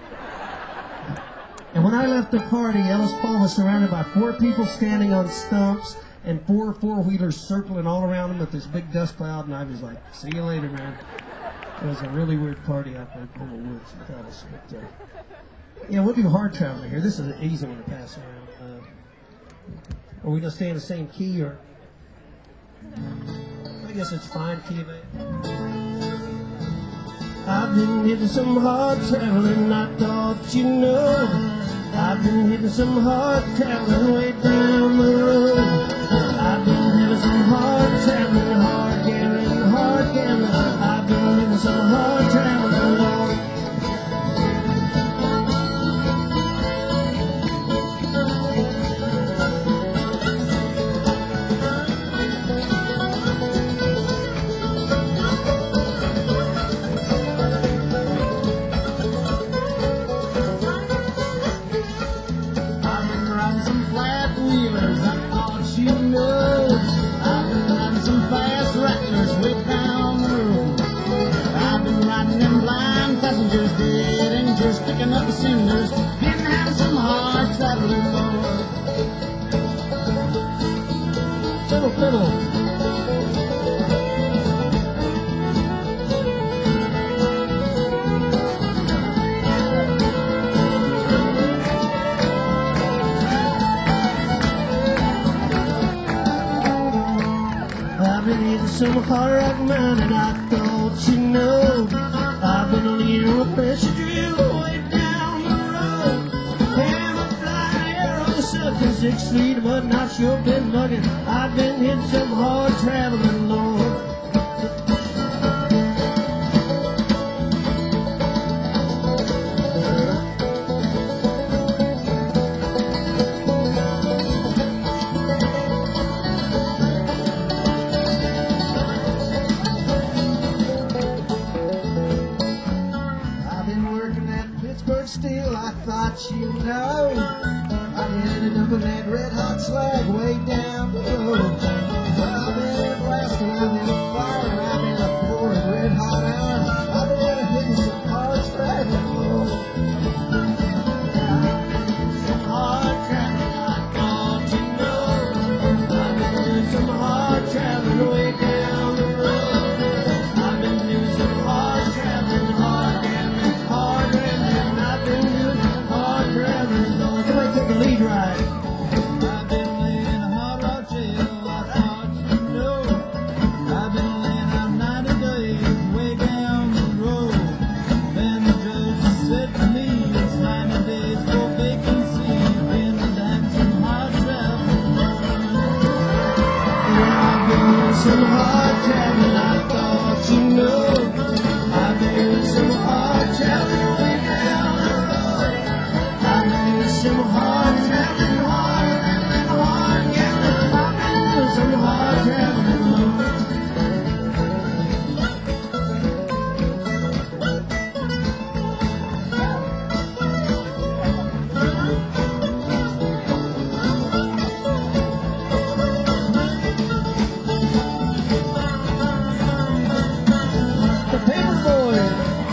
And when I left the party, Ellis Paul was surrounded by four people standing on stumps and four four-wheelers circling all around him with this big dust cloud, and I was like, "See you later, man." It was a really weird party out there in the woods with Ellis. But, uh, yeah, we'll do Hard Traveling here. This is an easy one to pass around. Uh, are we going to stay in the same key, or? I guess it's fine, key of A. I've been hitting some hard traveling, I thought you know. I've been hitting some hard traveling way down the road. I've been hitting some hard traveling, hard gambling, hard gambling. I've been hitting some hard traveling, Lord. Picking up the cinders, been having some hard traveling, Lord. Fiddle, fiddle. I've been hitting some hard rock mountain, and I thought you know. I've been a leader on a pressure drill way down the road. And I'm flying arrow sucking six feet, but not sure been bugging. I've been hitting some hard traveling, Lord. Still, I thought you know I ended up in that red hot slag way down the road. I've been blasting, I've been firing, I've been pouring red hot iron. I've been hitting some hard traveling, Lord. I've been hitting some hard traveling, I thought you know. I've been doing some hard traveling way down the road. I've been doing some hard traveling, hard gambling, hard gambling. Somebody take the lead ride. I've been laying a hard rock jail, I thought you know. I've been laying out ninety days way down the road. Then the judge said to me, it's ninety days for vacancy. Been having some hard traveling. Yeah, I've been doing some hard traveling, I thought you know. I've been doing some hard traveling way down the road. I've been doing some hard traveling, hard traveling, hard gambling. I've been doing some hard traveling, Lord. The Paperboy.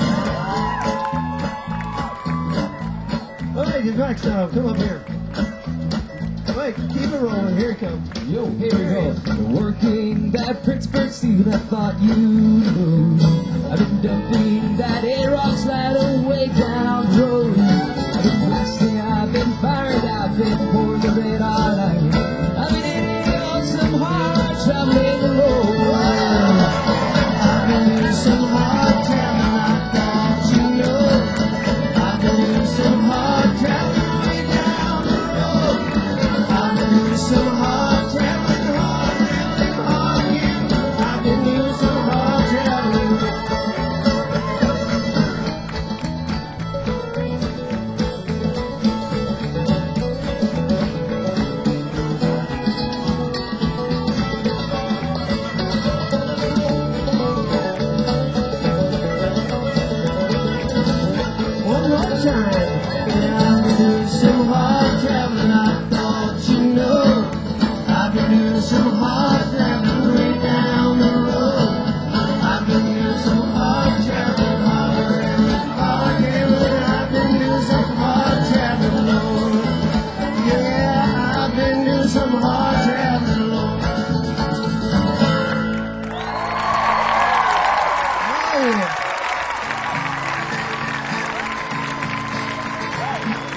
Hey, his right side, come up here. Wait, keep it rolling. Here he comes. Yo, here we go. Working that Pittsburgh steel, I thought you knew. I've been dumping that A-Rock slide way down the road. I've been blasting, I've been fired, I've been pouring the red hot iron. I've been in on some hard traveling the road. I've been doing some hard traveling, I thought you know. I've been doing some hard traveling way down the road. I've been doing some hard traveling, hard traveling, hard gambling. I've been doing some hard traveling.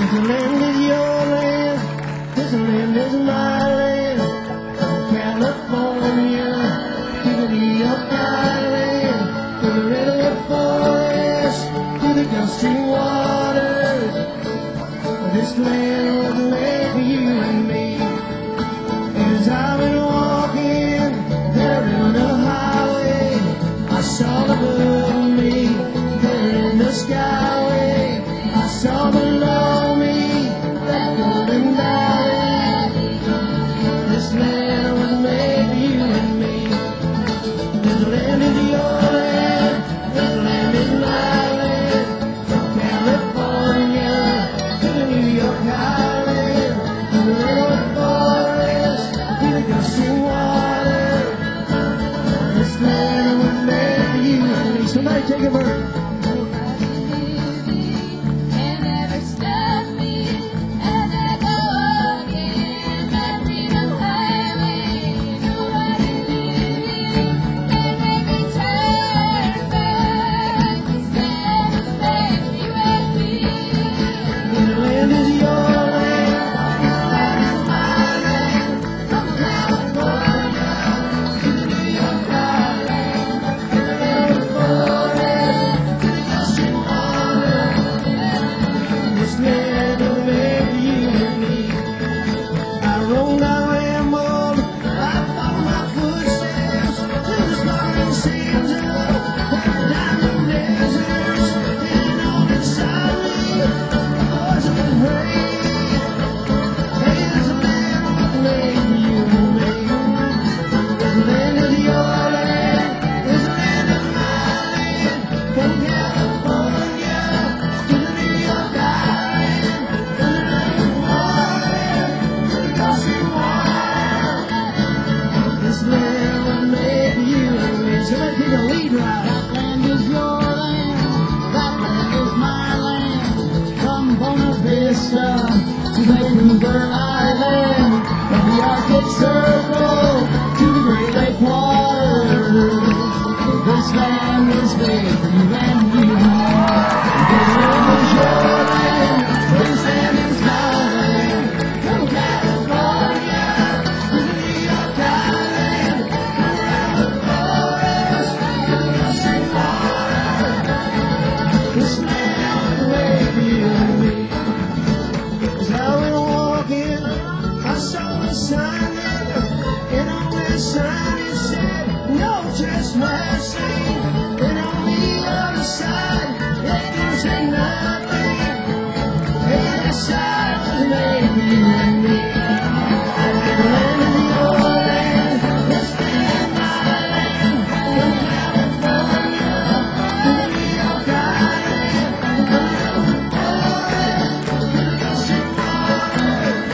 This land is your land, this land is my land. From California to the New York Island, to the redwood forest, to the Gulf Stream waters. This land was made for you and me. As I've been walking there on the highway, I saw above me, there in the skyway, I saw below me that golden valley. This land was made for you and me. This land is your land, this land is my land. From California to the New York Island, to the redwood forest, to the Gulf Stream water. This land was made for you and me. Somebody take a verse. And never stop me as I go again. My freedom highway, nobody leaving can make me turn back. This land is made for you and me. This land is your land, this land is my land. From California to the New York Island, to the redwood forest, to the Gulf Stream water. This land was made for you and me. I roamed, I rambled, I followed my footsteps through the sparkling sands of diamond deserts, and all inside me was a rain. Hey, this land was made for you and me. This land is your land, this land is my land. From California to the New York Island, to the redwood forest, to the Gulf Stream water. This land was made for you and me. Somebody take a lead ride. That land is your land, that land is my land. From Bona Vista to Vancouver Island, from the Arctic Circle to the Great Lake waters. This land is made for you and me. This land is your land, this land is my land. From California to the New York Island, to the redwood forest, to the Gulf Stream water. This land was made for you and me. As I went walking, I saw the sign there, and on that sign it said, no trespassing. And on the other side, they didn't say nothing. Hey, that sign was made for you and me. The land is your land, this land is my land. From California to the New York Island, to the redwood forest, to the Gulf Stream water.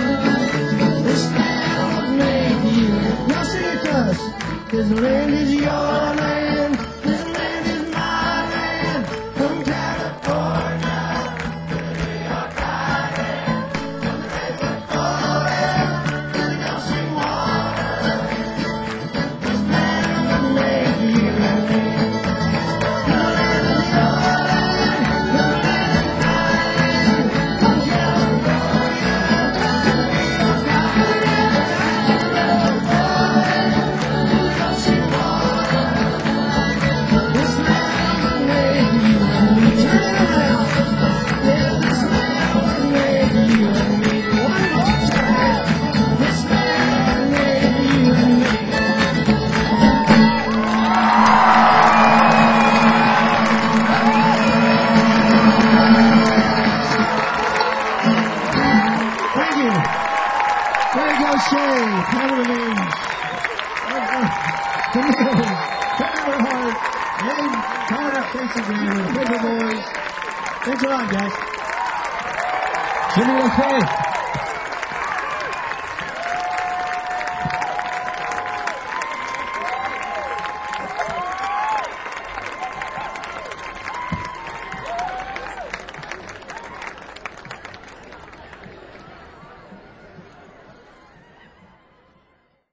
This land was made for you. Now sing it to us. This land is your land, this land is my land. From California to the New York Island, to the redwood forest, to the Gulf Stream water. This land was made for you and me. The land is your land, this land is my land. From California to the New York Island, to the redwood forest, to the Gulf Stream water. This land was made for you and me. Turn it around. Yeah, this land was made for you and me. One more time. This land was made for you and me. Thank you. There you go, Shay. Cover the names. Camille, Taylor Hart, Name, Carter, Pennsylvania, Paper Boys. Thanks a lot, guys. Jimmy, okay.